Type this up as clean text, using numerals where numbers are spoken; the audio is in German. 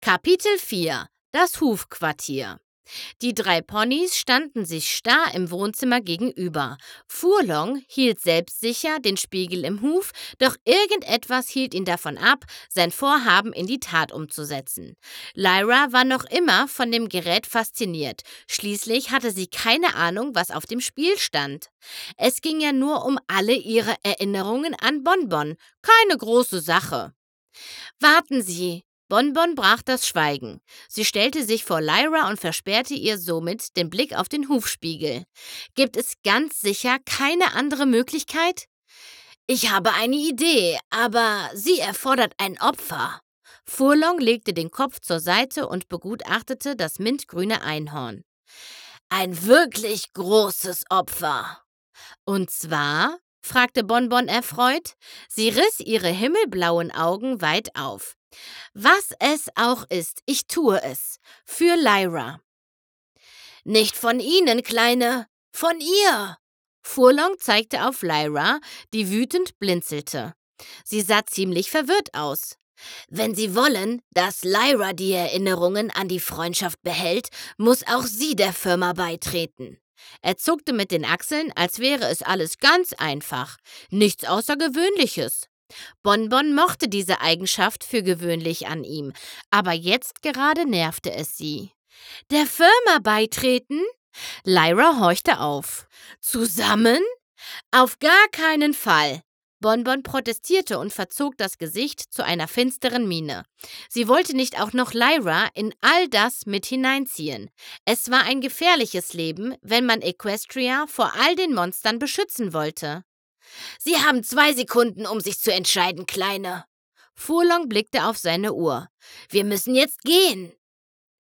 Kapitel 4 – Das Hufquartier. Die 3 Ponys standen sich starr im Wohnzimmer gegenüber. Furlong hielt selbstsicher den Spiegel im Huf, doch irgendetwas hielt ihn davon ab, sein Vorhaben in die Tat umzusetzen. Lyra war noch immer von dem Gerät fasziniert. Schließlich hatte sie keine Ahnung, was auf dem Spiel stand. Es ging ja nur um alle ihre Erinnerungen an Bonbon. Keine große Sache. »Warten Sie!« Bonbon brach das Schweigen. Sie stellte sich vor Lyra und versperrte ihr somit den Blick auf den Hufspiegel. »Gibt es ganz sicher keine andere Möglichkeit?« »Ich habe eine Idee, aber sie erfordert ein Opfer.« Furlong legte den Kopf zur Seite und begutachtete das mintgrüne Einhorn. »Ein wirklich großes Opfer.« »Und zwar?« fragte Bonbon erfreut. Sie riss ihre himmelblauen Augen weit auf. »Was es auch ist, ich tue es. Für Lyra.« »Nicht von Ihnen, Kleine, von ihr!« Furlong zeigte auf Lyra, die wütend blinzelte. Sie sah ziemlich verwirrt aus. »Wenn Sie wollen, dass Lyra die Erinnerungen an die Freundschaft behält, muss auch sie der Firma beitreten.« Er zuckte mit den Achseln, als wäre es alles ganz einfach. Nichts Außergewöhnliches. Bonbon mochte diese Eigenschaft für gewöhnlich an ihm, aber jetzt gerade nervte es sie. »Der Firma beitreten?« Lyra horchte auf. »Zusammen? Auf gar keinen Fall!« Bonbon protestierte und verzog das Gesicht zu einer finsteren Miene. Sie wollte nicht auch noch Lyra in all das mit hineinziehen. Es war ein gefährliches Leben, wenn man Equestria vor all den Monstern beschützen wollte. »Sie haben 2 Sekunden, um sich zu entscheiden, Kleine.« Furlong blickte auf seine Uhr. »Wir müssen jetzt gehen.«